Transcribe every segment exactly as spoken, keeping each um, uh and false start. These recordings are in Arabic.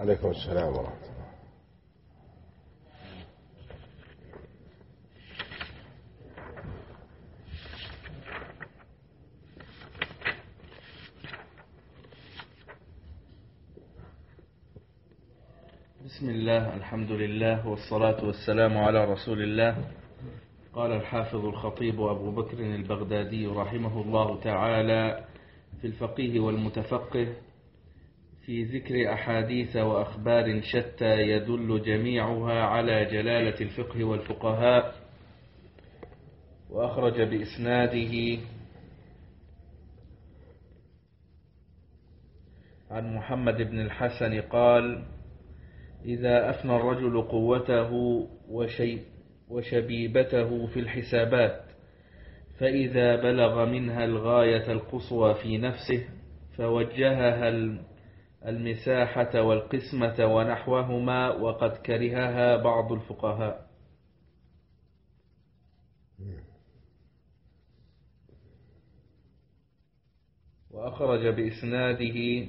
عليكم السلام ورحمة الله. بسم الله، الحمد لله، والصلاة والسلام على رسول الله. قال الحافظ الخطيب أبو بكر البغدادي رحمه الله تعالى في الفقيه والمتفقه في ذكر أحاديث وأخبار شتى يدل جميعها على جلالة الفقه والفقهاء. وأخرج بإسناده عن محمد بن الحسن قال: إذا أفنى الرجل قوته وشي وشبيبته في الحسابات، فإذا بلغ منها الغاية القصوى في نفسه فوجهها المساحة والقسمة ونحوهما، وقد كرهها بعض الفقهاء. وأخرج بإسناده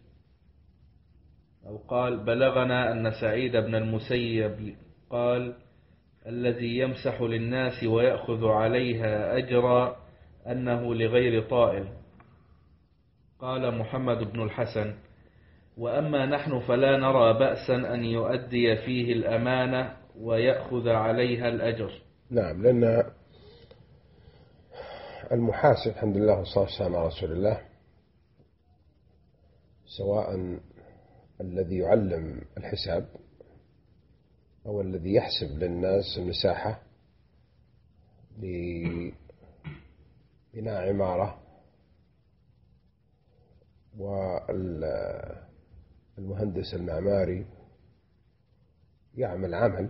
أو قال: بلغنا أن سعيد بن المسيب قال: الذي يمسح للناس ويأخذ عليها أجرا أنه لغير طائل. قال محمد بن الحسن: وأما نحن فلا نرى بأسا أن يؤدي فيه الأمانة ويأخذ عليها الأجر. نعم، لأن المحاسب الحمد لله والصلاة والسلام على رسول الله، سواء الذي يعلم الحساب أو الذي يحسب للناس المساحة لبناء عمارة، والمهندس المعماري يعمل عمل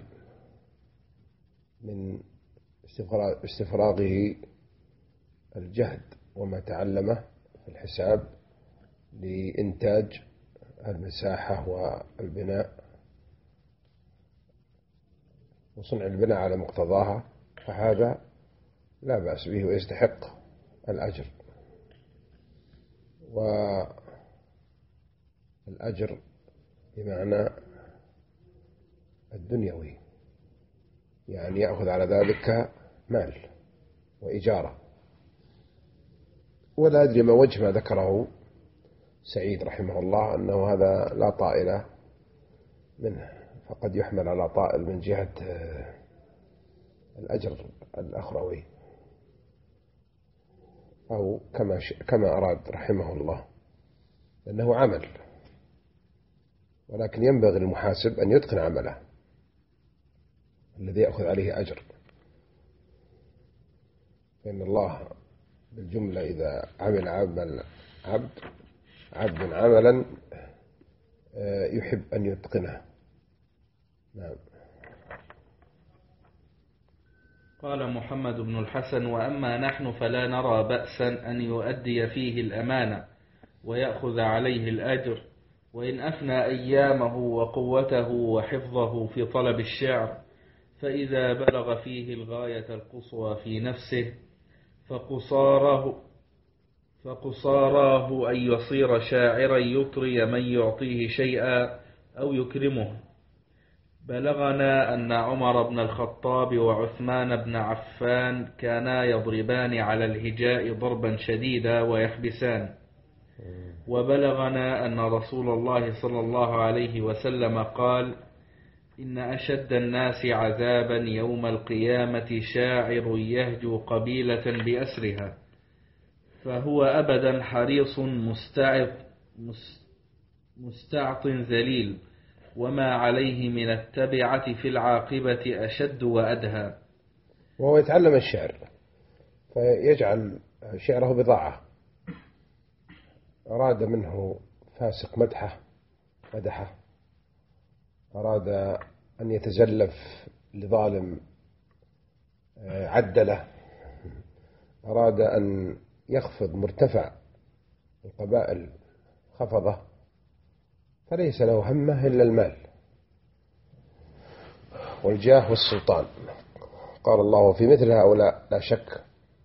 من استفراغه الجهد وما تعلمه في الحساب لإنتاج المساحة والبناء وصنع البناء على مقتضاها، فهذا لا بأس به ويستحق الأجر. والأجر بمعنى الدنيوي، يعني يأخذ على ذلك مال وإجارة. ولا أدري ما وجه ما ذكره سعيد رحمه الله أنه هذا لا طائل منه، فقد يحمل على طائل من جهة الأجر الأخروي، أو كما كما أراد رحمه الله، لأنه عمل، ولكن ينبغي للمحاسب أن يتقن عمله الذي يأخذ عليه أجر، فإن الله بالجملة إذا عمل عمل عبد عبد عملا يحب أن يتقنه. نعم. قال محمد بن الحسن: وأما نحن فلا نرى بأسا أن يؤدي فيه الأمانة ويأخذ عليه الأجر، وإن أفنى أيامه وقوته وحفظه في طلب الشعر، فإذا بلغ فيه الغاية القصوى في نفسه فقصاره فقصاراه أن يصير شاعرا يطري من يعطيه شيئا أو يكرمه. بلغنا أن عمر بن الخطاب وعثمان بن عفان كانا يضربان على الهجاء ضربا شديدا ويحبسان. وبلغنا أن رسول الله صلى الله عليه وسلم قال: إن أشد الناس عذابا يوم القيامة شاعر يهجو قبيلة بأسرها، فهو أبدا حريص مستعط مستعط ذليل، وما عليه من التبعة في العاقبة أشد وأدهى. وهو يتعلم الشعر فيجعل شعره بضاعة. أراد منه فاسق مدحه مدحه، أراد أن يتزلف لظالم عدله، أراد أن يخفض مرتفع القبائل خفضه، فليس له همه إلا المال والجاه والسلطان. قال الله في مثل هؤلاء لا شك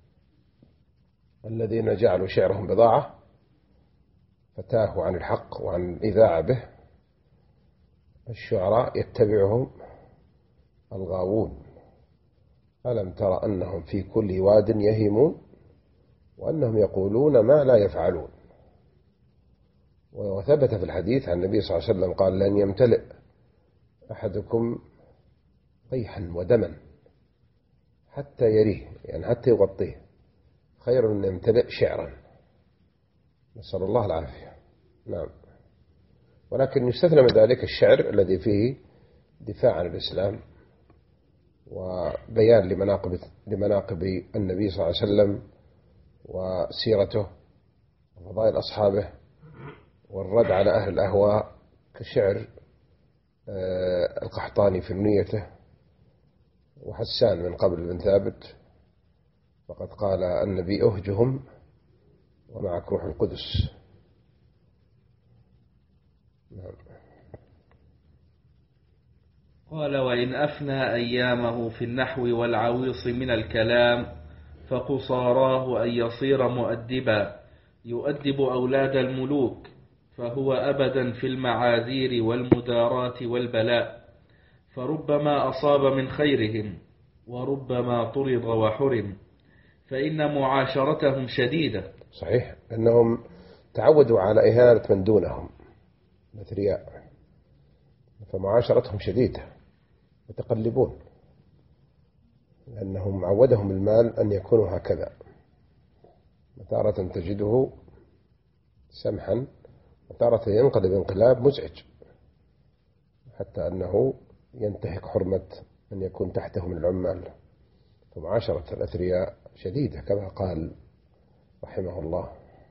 الذين جعلوا شعرهم بضاعة فتاهوا عن الحق وعن الإذاعة به، الشعراء يتبعهم الغاوون، ألم تر أنهم في كل واد يهيمون وأنهم يقولون ما لا يفعلون. وثبت في الحديث عن النبي صلى الله عليه وسلم قال لن يمتلئ أحدكم قيحا ودما حتى يريه، يعني حتى يغطيه، خير من يمتلئ شعرا. نسأل الله العافية. نعم. ولكن يستثنى من ذلك الشعر الذي فيه دفاع عن الإسلام وبيان لمناقب لمناقب النبي صلى الله عليه وسلم وسيرته وفضائل أصحابه، والرد على أهل الأهواء كشعر القحطاني في نيته وحسان من قبل بن ثابت، وقد قال النبي أهجهم ومعك روح القدس. نعم. قال وإن أفنى أيامه في النحو والعويص من الكلام فقصاراه أن يصير مؤدبا يؤدب أولاد الملوك، فهو أبدا في المعاذير والمدارات والبلاء، فربما أصاب من خيرهم وربما طرد وحرم، فإن معاشرتهم شديدة. صحيح، أنهم تعودوا على إهانة من دونهم الأثرياء، فمعاشرتهم شديدة، متقلبون، لأنهم عودهم المال أن يكونوا هكذا، تارة تجده سمحا وتارة ينقلب انقلاب مزعج، حتى أنه ينتهك حرمة أن يكون تحته من العمال. فمعاشرة الأثرياء شديدة كما قال رحمه الله.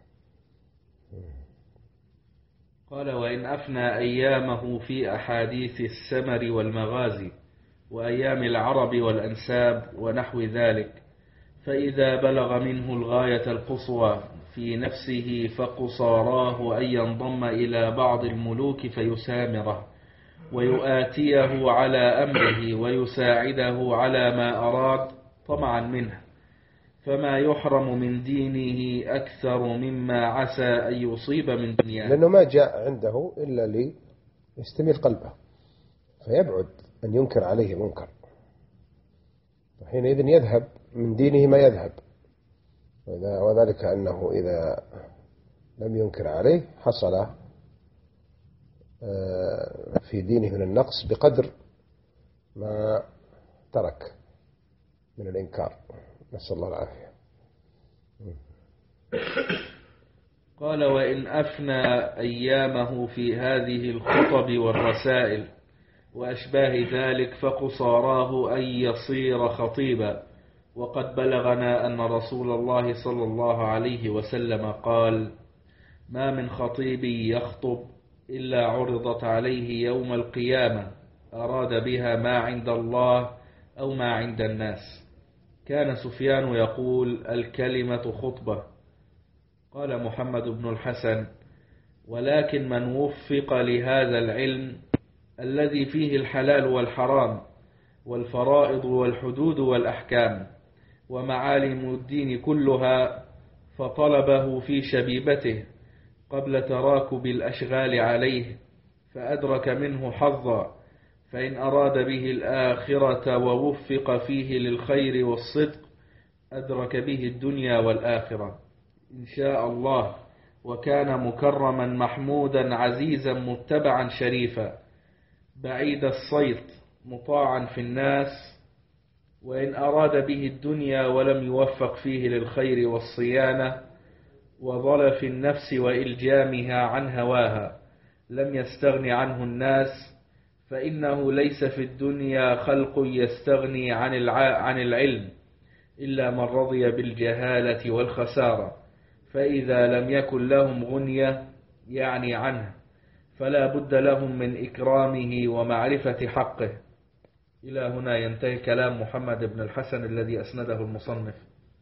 قال وإن أفنى أيامه في أحاديث السمر والمغازي وأيام العرب والأنساب ونحو ذلك، فإذا بلغ منه الغاية القصوى في نفسه فقصاراه أن ينضم إلى بعض الملوك فيسامره ويؤاتيه على أمره ويساعده على ما أراد طمعا منه، فما يحرم من دينه أكثر مما عسى أن يصيب من دنياه، لأنه ما جاء عنده إلا ليستميل قلبه، فيبعد أن ينكر عليه منكر، وحينئذ يذهب من دينه ما يذهب، وذلك أنه إذا لم ينكر عليه حصل في دينه من النقص بقدر ما ترك من الإنكار. نسأل الله العافية. قال وإن أفنى أيامه في هذه الخطب والرسائل وأشباه ذلك فقصاراه أن يصير خطيبا، وقد بلغنا أن رسول الله صلى الله عليه وسلم قال ما من خطيب يخطب إلا عرضت عليه يوم القيامة أراد بها ما عند الله أو ما عند الناس. كان سفيان يقول الكلمة خطبة. قال محمد بن الحسن ولكن من وفق لهذا العلم الذي فيه الحلال والحرام والفرائض والحدود والأحكام ومعالم الدين كلها، فطلبه في شبيبته قبل تراكب الأشغال عليه فأدرك منه حظا، فإن أراد به الآخرة ووفق فيه للخير والصدق أدرك به الدنيا والآخرة إن شاء الله، وكان مكرما محمودا عزيزا متبعا شريفا بعيد الصيت مطاعا في الناس. وإن أراد به الدنيا ولم يوفق فيه للخير والصيانة وظل في النفس وإلجامها عن هواها لم يستغني عنه الناس، فإنه ليس في الدنيا خلق يستغني عن الع... عن العلم إلا من رضي بالجهالة والخسارة، فإذا لم يكن لهم غنية يعني عنه فلا بد لهم من إكرامه ومعرفة حقه. إلى هنا ينتهي كلام محمد بن الحسن الذي أسنده المصنف.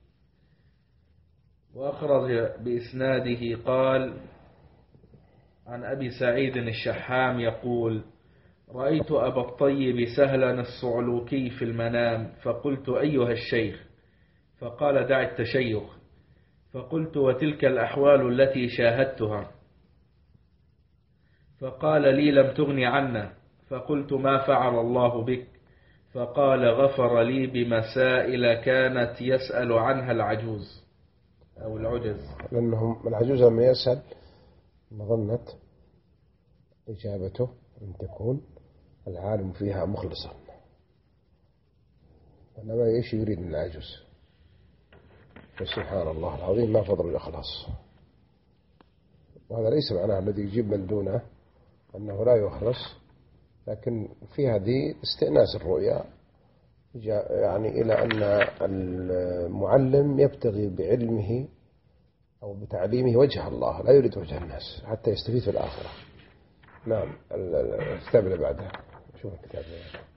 وأخرج بإسناده قال عن أبي سعيد الشحام يقول رأيت أبا الطيب سهلا الصعلوكي في المنام فقلت أيها الشيخ؟ فقال دع التشيخ. فقلت وتلك الأحوال التي شاهدتها؟ فقال لي لم تغن عنا. فقلت ما فعل الله بك؟ فقال غفر لي بمسائل كانت يسأل عنها العجوز أو العجز. لأنهم العجوز لما يسأل مظنة إجابته أن تكون العالم فيها مخلصا، إنما إيش يريد من العجوز؟ فسبحان الله العظيم ما فضل الإخلاص. وهذا ليس معناه الذي يجيب من دونه أنه لا يخلص، لكن في هذه استئناس الرؤيا يعني إلى أن المعلم يبتغي بعلمه أو بتعليمه وجه الله، لا يريد وجه الناس حتى يستفيد في الآخرة. نعم. الكتاب اللي بعده شوف الكتاب.